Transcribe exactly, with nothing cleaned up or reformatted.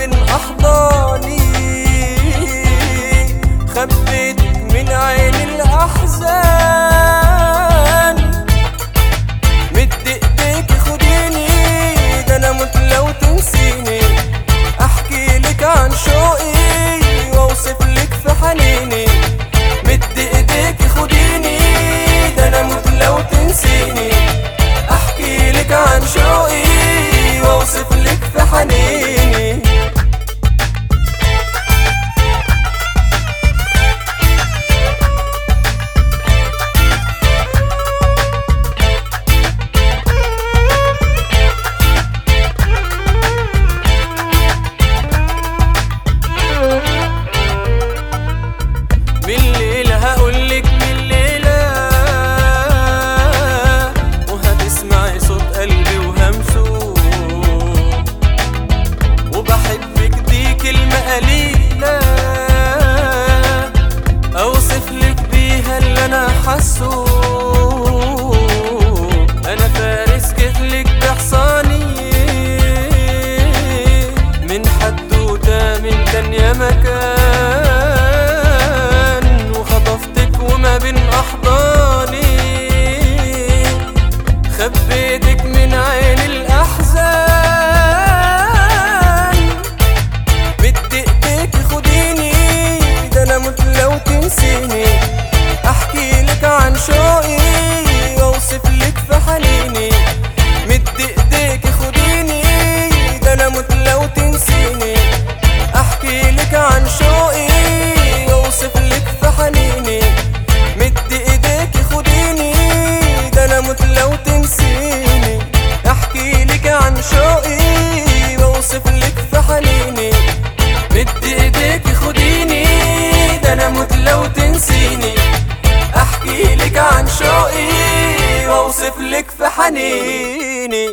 بين أحضاني، خبيتك من عين الأحزان. مد ايديك خديني، ده أنا مت لو تنسيني. أحكي لك عن شوقي وأوصف لك في حنيني. مد ايديك خديني، ده أنا مت لو تنسيني. أحكي لك عن شوقي وأوصف لك في حنيني. بالليل هقولك بالليلة، وهتسمعي صوت قلبي وهمسه. وبحبك دي كلمة قليلة، أوصفلك بيها اللي أنا حاسه. أنا فارس جيتلك بحصاني، من حدوتة من تانية مكان، وخطفتك وما بين أحضاني. خبيتك من عين الأحزان. مد ايديك خديني، ده أنا مت لو تنسيني. أحكي لك عن شوقي وأوصف لك في حنيني. مد ايديك خديني، ده أنا مت لو تنسيني. أحكي لك عن شوقي وأوصف لك في حنيني. مد ايديك خديني، ده أنا مت لو تنسيني. أحكي لك عن شوقي وأوصف لك في حنيني. مد ايديك خديني، ده أنا مت لو تنسيني. أحكي لك عن شوقي وأوصف لك في حنيني.